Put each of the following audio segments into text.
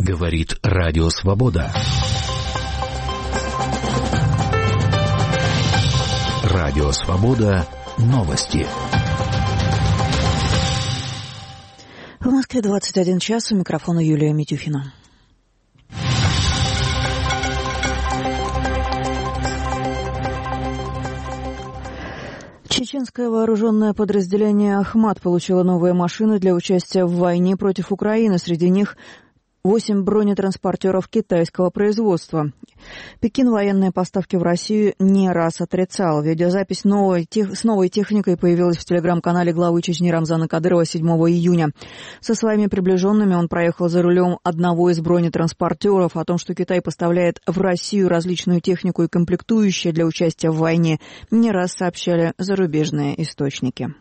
Говорит Радио Свобода. Радио Свобода. Новости. В Москве 21 час. У микрофона Юлия Митюхина. Чеченское вооруженное подразделение «Ахмат» получило новые машины для участия в войне против Украины. Среди них 8 бронетранспортеров китайского производства. Пекин военные поставки в Россию не раз отрицал. Видеозапись с новой техникой появилась в телеграм-канале главы Чечни Рамзана Кадырова 7 июня. Со своими приближенными он проехал за рулем одного из бронетранспортеров. О том, что Китай поставляет в Россию различную технику и комплектующие для участия в войне, не раз сообщали зарубежные источники.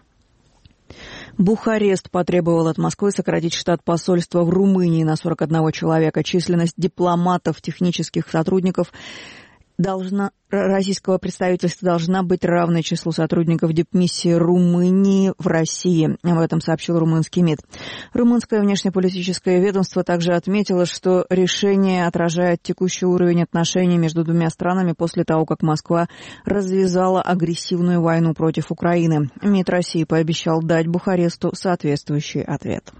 Бухарест потребовал от Москвы сократить штат посольства в Румынии на 41 человека. Численность дипломатов, технических сотрудников российского представительства должна быть равной числу сотрудников дипмиссии Румынии в России. Об этом сообщил румынский МИД. Румынское внешнеполитическое ведомство также отметило, что решение отражает текущий уровень отношений между двумя странами после того, как Москва развязала агрессивную войну против Украины. МИД России пообещал дать Бухаресту соответствующий ответ.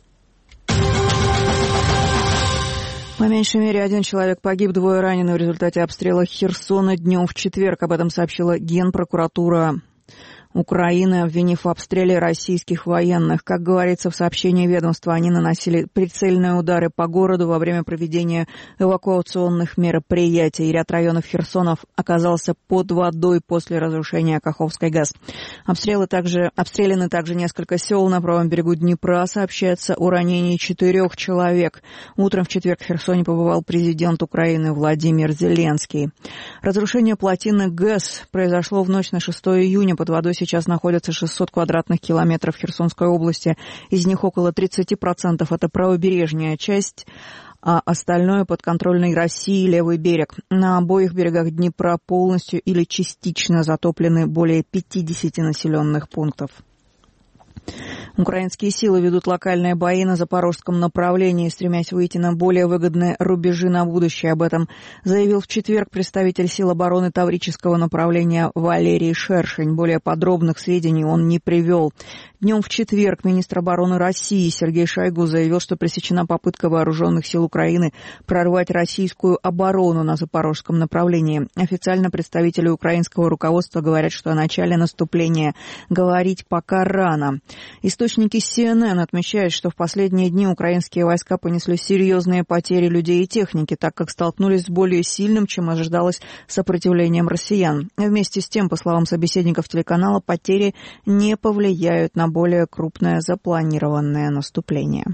По меньшей мере, 1 человек погиб, 2 ранены в результате обстрела Херсона днем в четверг. Об этом сообщила Генпрокуратура Украины, обвинив в обстреле российских военных. Как говорится в сообщении ведомства, они наносили прицельные удары по городу во время проведения эвакуационных мероприятий. Ряд районов Херсона оказался под водой после разрушения Каховской ГАЗ. Обстреляны также несколько сел на правом берегу Днепра. Сообщается о ранении 4 человек. Утром в четверг в Херсоне побывал президент Украины Владимир Зеленский. Разрушение плотины ГЭС произошло в ночь на 6 июня. Под водой сейчас находится 600 квадратных километров Херсонской области. Из них около 30% это правобережная часть, а остальное подконтрольной России левый берег. На обоих берегах Днепра полностью или частично затоплены более 50 населенных пунктов. Украинские силы ведут локальные бои на запорожском направлении, стремясь выйти на более выгодные рубежи на будущее. Об этом заявил в четверг представитель сил обороны Таврического направления Валерий Шершень. Более подробных сведений он не привел. Днем в четверг министр обороны России Сергей Шойгу заявил, что пресечена попытка вооруженных сил Украины прорвать российскую оборону на запорожском направлении. Официально представители украинского руководства говорят, что о начале наступления говорить пока рано. Источники CNN отмечают, что в последние дни украинские войска понесли серьезные потери людей и техники, так как столкнулись с более сильным, чем ожидалось, сопротивлением россиян. Вместе с тем, по словам собеседников телеканала, потери не повлияют на более крупное запланированное наступление.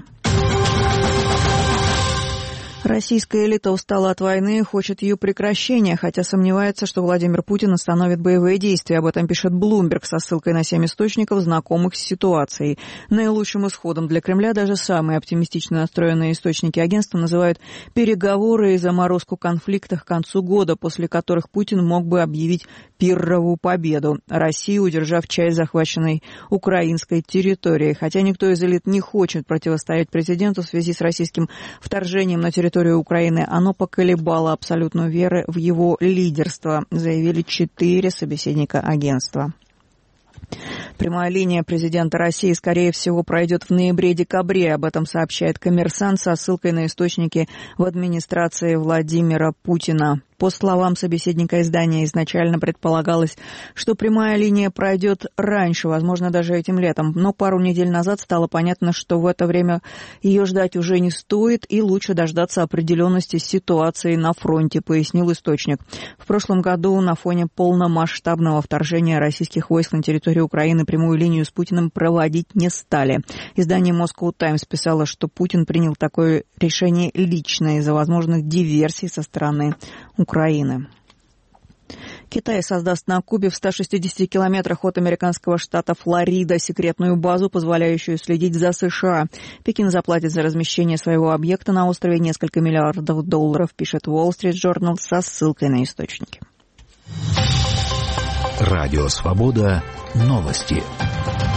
Российская элита устала от войны и хочет ее прекращения, хотя сомневается, что Владимир Путин остановит боевые действия. Об этом пишет Bloomberg со ссылкой на 7 источников, знакомых с ситуацией. Наилучшим исходом для Кремля даже самые оптимистично настроенные источники агентства называют переговоры и заморозку конфликта к концу года, после которых Путин мог бы объявить пирровую победу, России удержав часть захваченной украинской территории. Хотя никто из элит не хочет противостоять президенту в связи с российским вторжением на территорию Украины, оно поколебало абсолютную веру в его лидерство, заявили 4 собеседника агентства. Прямая линия президента России, скорее всего, пройдет в ноябре-декабре. Об этом сообщает «Коммерсант» со ссылкой на источники в администрации Владимира Путина. По словам собеседника издания, изначально предполагалось, что прямая линия пройдет раньше, возможно, даже этим летом. Но пару недель назад стало понятно, что в это время ее ждать уже не стоит, и лучше дождаться определенности ситуации на фронте, пояснил источник. В прошлом году на фоне полномасштабного вторжения российских войск на территорию Украины прямую линию с Путиным проводить не стали. Издание Moscow Times писало, что Путин принял такое решение лично из-за возможных диверсий со стороны Украины. Китай создаст на Кубе в 160 километрах от американского штата Флорида секретную базу, позволяющую следить за США. Пекин заплатит за размещение своего объекта на острове несколько миллиардов долларов, пишет Wall Street Journal со ссылкой на источники. Радио Свобода. Новости.